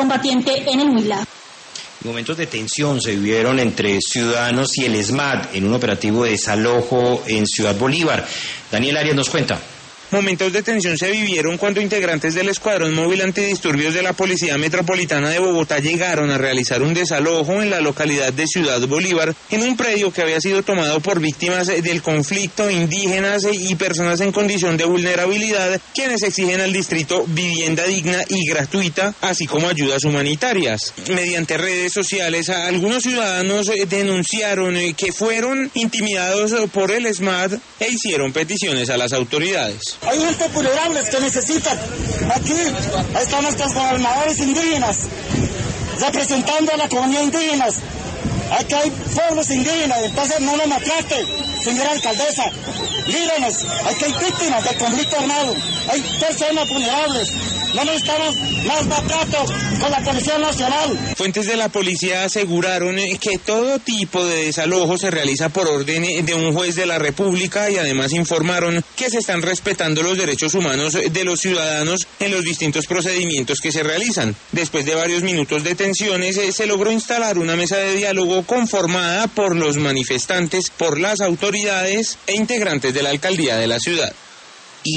combatiente en el Huila. Momentos de tensión se vivieron entre ciudadanos y el ESMAD en un operativo de desalojo en Ciudad Bolívar. Daniel Arias nos cuenta. Momentos de tensión se vivieron cuando integrantes del Escuadrón Móvil Antidisturbios de la Policía Metropolitana de Bogotá llegaron a realizar un desalojo en la localidad de Ciudad Bolívar, en un predio que había sido tomado por víctimas del conflicto, indígenas y personas en condición de vulnerabilidad, quienes exigen al distrito vivienda digna y gratuita, así como ayudas humanitarias. Mediante redes sociales, algunos ciudadanos denunciaron que fueron intimidados por el ESMAD e hicieron peticiones a las autoridades. Hay gente vulnerable que necesitan. Aquí están nuestros gobernadores indígenas, representando a la comunidad indígena. Aquí hay pueblos indígenas, entonces no nos maltrate, señora alcaldesa. Líderes, aquí hay víctimas del conflicto armado, hay personas vulnerables. No necesitamos más maltrato con la Policía Nacional. Fuentes de la policía aseguraron que todo tipo de desalojo se realiza por orden de un juez de la República y además informaron que se están respetando los derechos humanos de los ciudadanos en los distintos procedimientos que se realizan. Después de varios minutos de tensiones, se logró instalar una mesa de diálogo conformada por los manifestantes, por las autoridades e integrantes de la alcaldía de la ciudad.